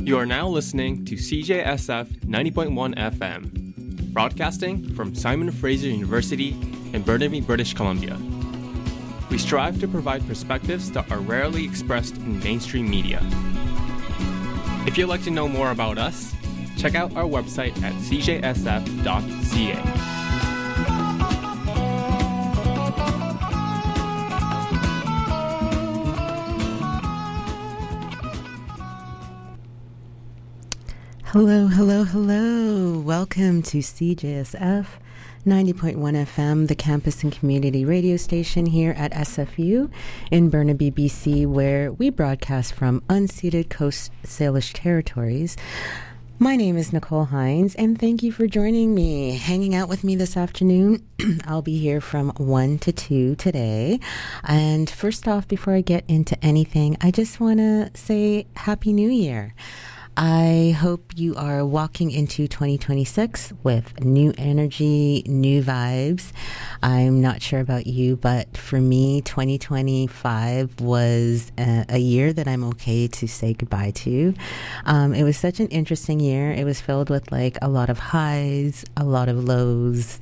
You are now listening to CJSF 90.1 FM, broadcasting from Simon Fraser University in Burnaby, British Columbia. We strive to provide perspectives that are rarely expressed in mainstream media. If you'd like to know more about us, check out our website at cjsf.ca. Hello, hello, hello. Welcome to CJSF 90.1 FM, the campus and community radio station here at SFU in Burnaby, BC, where we broadcast from unceded Coast Salish territories. My name is Nicole Hines, and thank you for joining me, hanging out with me this afternoon. I'll be here from 1 to 2 today. And first off, before I get into anything, I just want to say Happy New Year. I hope you are walking into 2026 with new energy, new vibes. I'm not sure about you, but for me, 2025 was a year that I'm okay to say goodbye to. It was such an interesting year. It was filled with like a lot of highs, a lot of lows,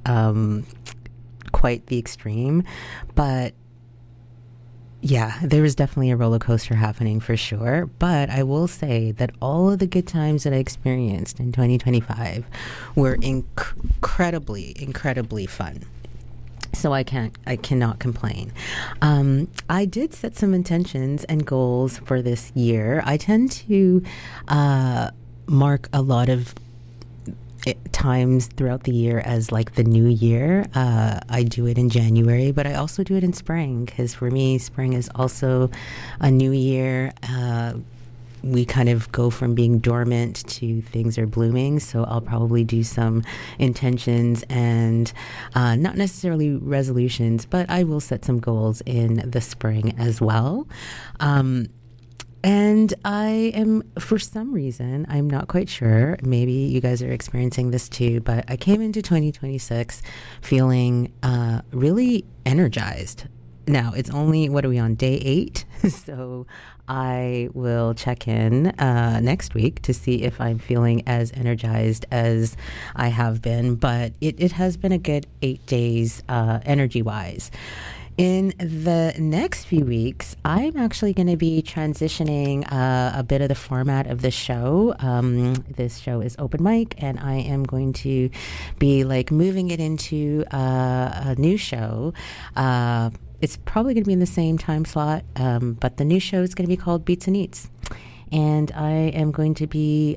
quite the extreme, but yeah, there was definitely a roller coaster happening for sure. But I will say that all of the good times that I experienced in 2025 were incredibly fun. So I cannot complain. I did set some intentions and goals for this year. I tend to mark a lot of times throughout the year as like the new year. I do it in January, but I also do it in spring because for me, spring is also a new year. We kind of go from being dormant to things are blooming. So I'll probably do some intentions and not necessarily resolutions, but I will set some goals in the spring as well. And I am, for some reason, I'm not quite sure, maybe you guys are experiencing this too, but I came into 2026 feeling really energized. Now, it's only, what are we on, day 8? So I will check in next week to see if I'm feeling as energized as I have been, but it has been a good 8 days energy-wise. In the next few weeks, I'm actually going to be transitioning a bit of the format of the show. This show is open mic, and I am going to be like moving it into a new show. It's probably going to be in the same time slot, but the new show is going to be called Beats and Eats. And I am going to be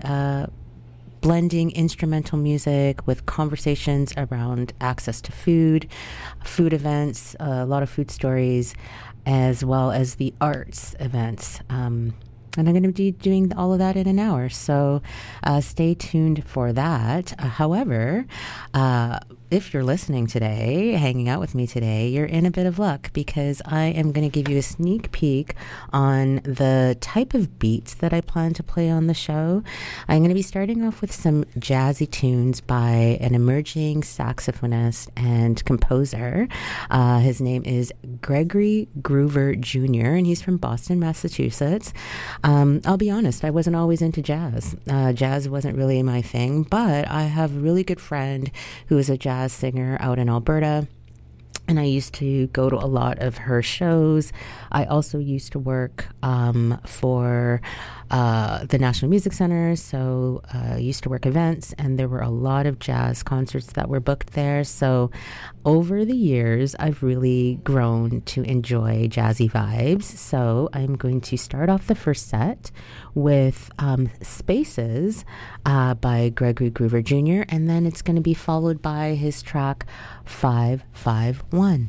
blending instrumental music with conversations around access to food events, a lot of food stories, as well as the arts events. And I'm going to be doing all of that in an hour. So stay tuned for that. However, if you're listening today, hanging out with me today, you're in a bit of luck because I am going to give you a sneak peek on the type of beats that I plan to play on the show. I'm going to be starting off with some jazzy tunes by an emerging saxophonist and composer. His name is Gregory Groover Jr., and he's from Boston, Massachusetts. I'll be honest, I wasn't always into jazz. Jazz wasn't really my thing, but I have a really good friend who is a jazz singer out in Alberta, and I used to go to a lot of her shows. I also used to work for the National Music Center, so I used to work events, and there were a lot of jazz concerts that were booked there. So over the years, I've really grown to enjoy jazzy vibes. So I'm going to start off the first set with Spaces by Gregory Groover Jr., and then it's going to be followed by his track 551.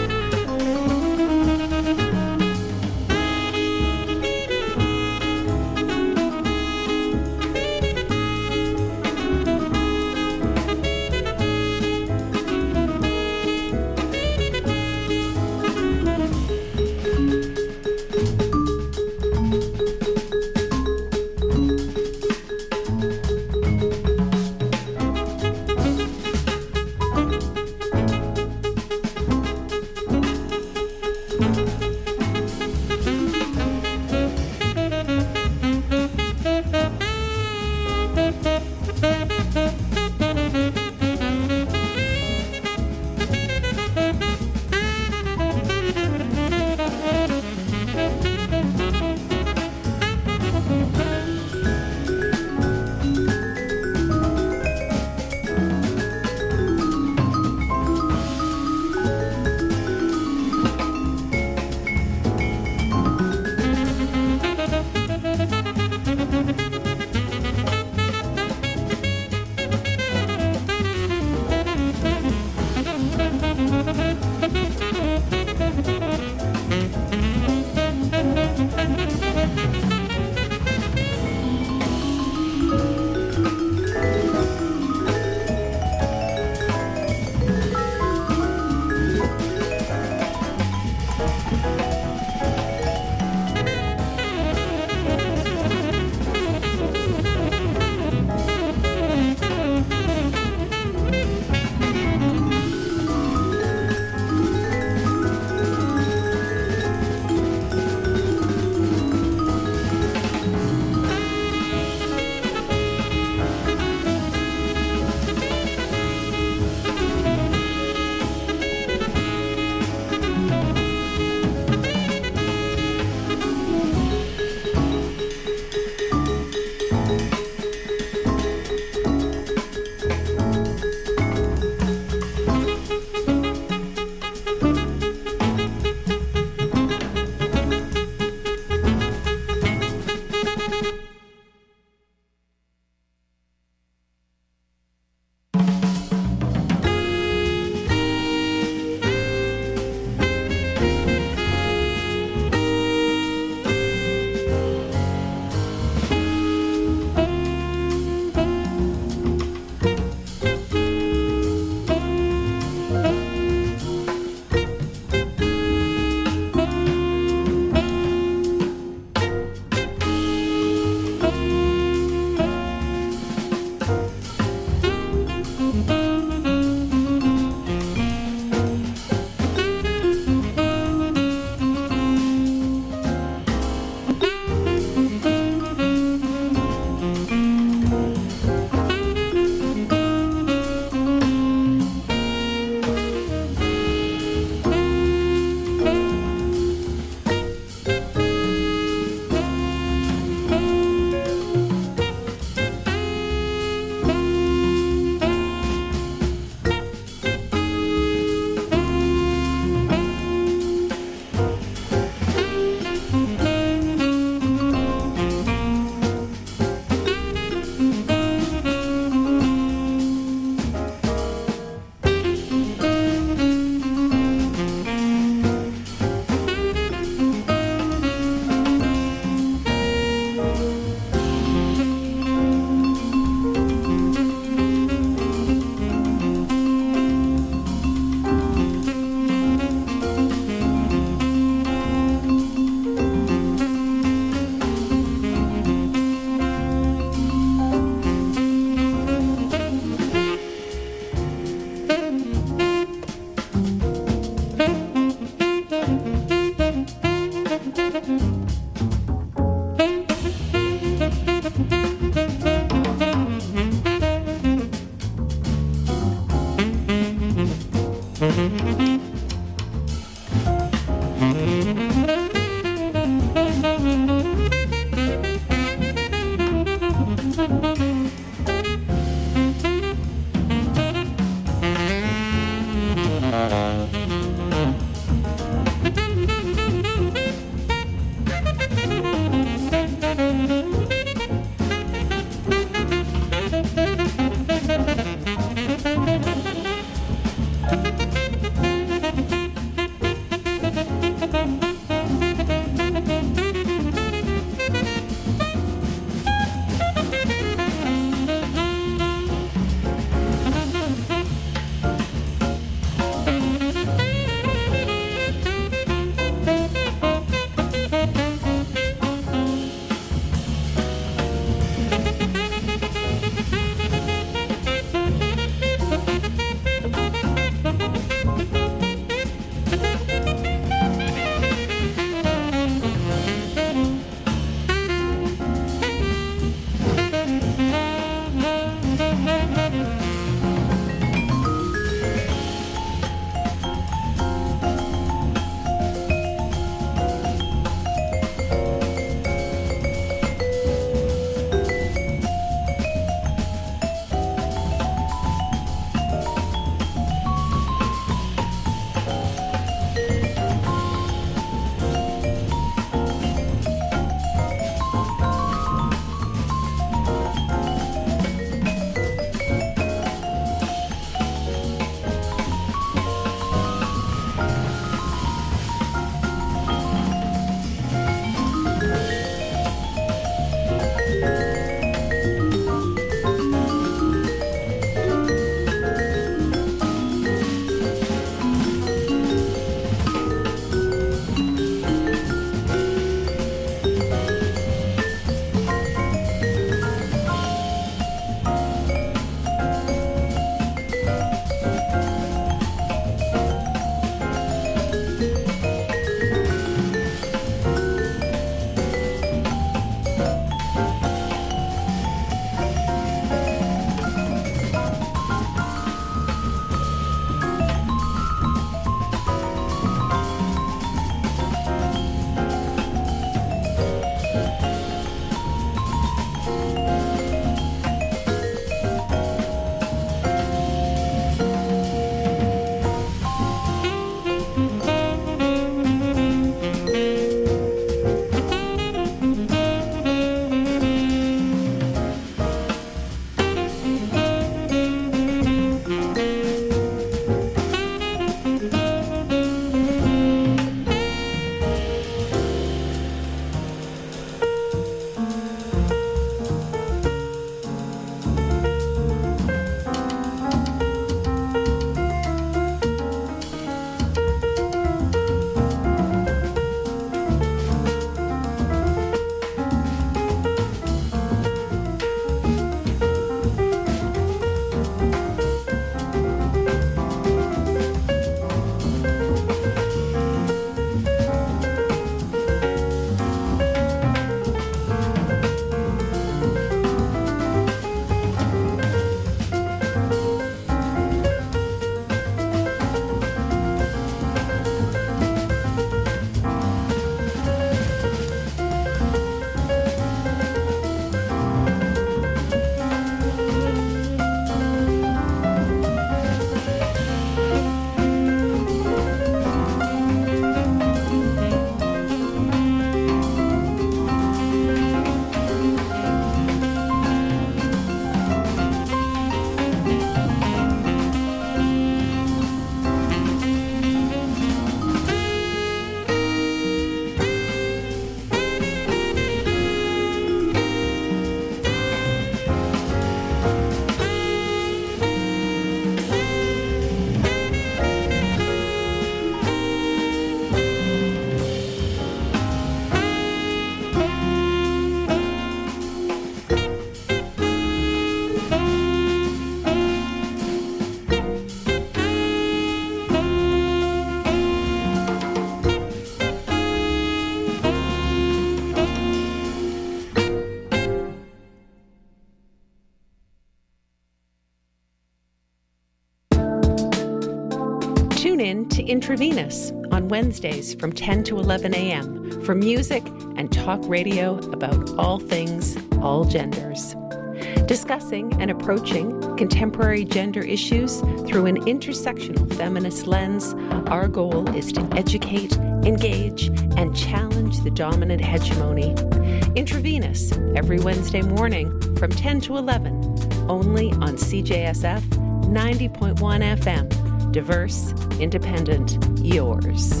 Tune in to Intravenous on Wednesdays from 10 to 11 a.m. for music and talk radio about all things, all genders. Discussing and approaching contemporary gender issues through an intersectional feminist lens, our goal is to educate, engage, and challenge the dominant hegemony. Intravenous, every Wednesday morning from 10 to 11, only on CJSF 90.1 FM. Diverse, independent, yours.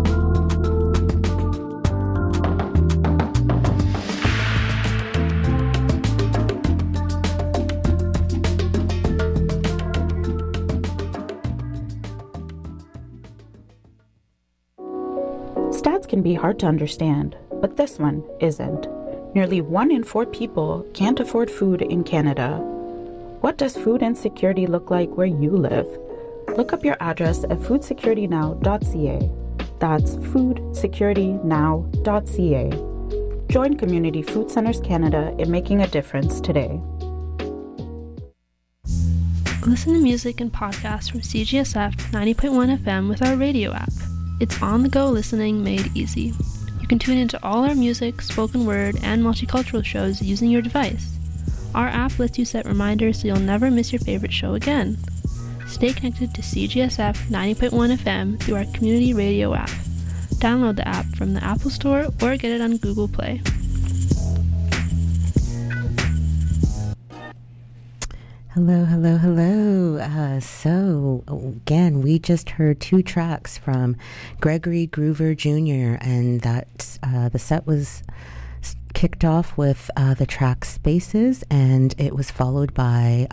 Stats can be hard to understand, but this one isn't. Nearly 1 in 4 people can't afford food in Canada. What does food insecurity look like where you live? Look up your address at foodsecuritynow.ca. That's foodsecuritynow.ca. Join Community Food Centres Canada in making a difference today. Listen to music and podcasts from CJSF 90.1 FM with our radio app. It's on-the-go listening made easy. You can tune into all our music, spoken word, and multicultural shows using your device. Our app lets you set reminders so you'll never miss your favorite show again. Stay connected to CJSF 90.1 FM through our community radio app. Download the app from the Apple Store or get it on Google Play. Hello, hello, hello. So, again, we just heard 2 tracks from Gregory Groover Jr., and that the set was kicked off with the track Spaces, and it was followed by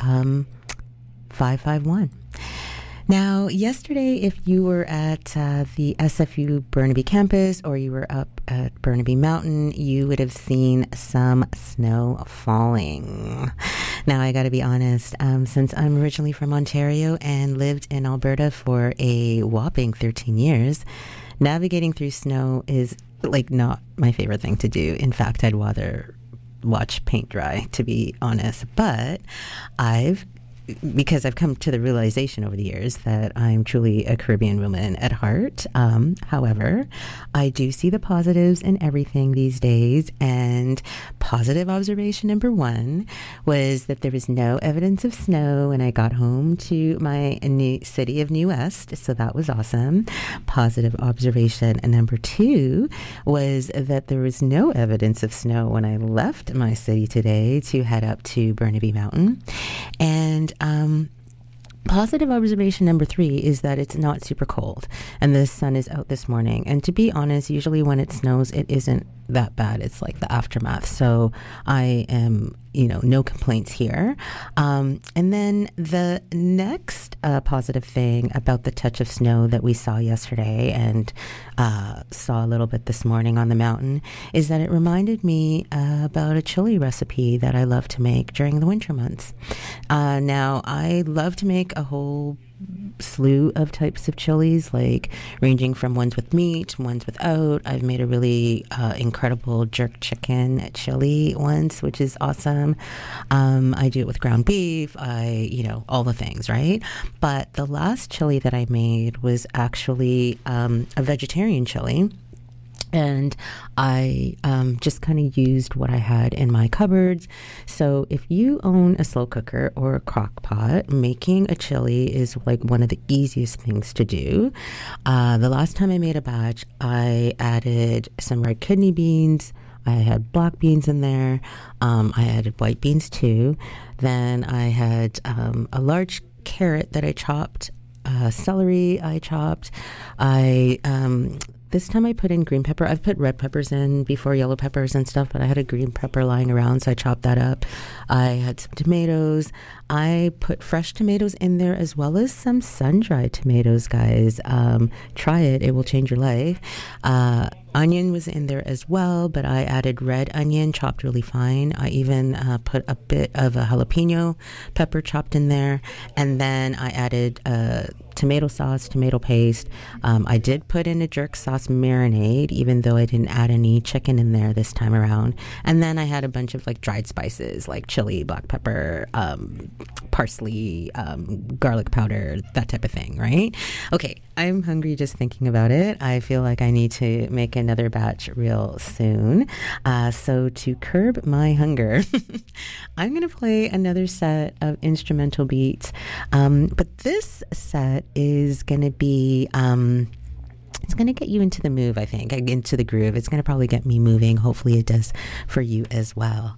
551. Now, yesterday, if you were at the SFU Burnaby campus or you were up at Burnaby Mountain, you would have seen some snow falling. Now, I got to be honest, since I'm originally from Ontario and lived in Alberta for a whopping 13 years, navigating through snow is like not my favorite thing to do. In fact, I'd rather watch paint dry, to be honest. But because I've come to the realization over the years that I'm truly a Caribbean woman at heart. However, I do see the positives in everything these days, and positive observation number 1 was that there was no evidence of snow when I got home to my new city of New West, so that was awesome. Positive observation number 2 was that there was no evidence of snow when I left my city today to head up to Burnaby Mountain. And positive observation number 3 is that it's not super cold and the sun is out this morning. And to be honest, usually when it snows, it isn't that bad. It's like the aftermath. So I am, no complaints here. And then the next positive thing about the touch of snow that we saw yesterday and saw a little bit this morning on the mountain is that it reminded me about a chili recipe that I love to make during the winter months. Now, I love to make a whole slew of types of chilies, like ranging from ones with meat, ones without. I've made a really incredible jerk chicken chili once, which is awesome. I do it with ground beef, all the things, right? But the last chili that I made was actually a vegetarian chili. And I just kind of used what I had in my cupboards. So if you own a slow cooker or a crock pot, making a chili is like one of the easiest things to do. The last time I made a batch, I added some red kidney beans. I had black beans in there. I added white beans too. Then I had a large carrot that I chopped. Celery I chopped. This time I put in green pepper. I've put red peppers in before, yellow peppers and stuff, but I had a green pepper lying around, so I chopped that up. I had some tomatoes. I put fresh tomatoes in there as well as some sun-dried tomatoes, guys. Try it. It will change your life. Onion was in there as well, but I added red onion chopped really fine. I even put a bit of a jalapeno pepper chopped in there. And then I added tomato sauce, tomato paste. I did put in a jerk sauce marinade, even though I didn't add any chicken in there this time around. And then I had a bunch of like dried spices like chili, black pepper, parsley, garlic powder, that type of thing, right? Okay, I'm hungry just thinking about it. I feel like I need to make another batch real soon. So to curb my hunger, I'm going to play another set of instrumental beats. But this set is going to be... it's going to get you into the move, I think, into the groove. It's going to probably get me moving. Hopefully it does for you as well.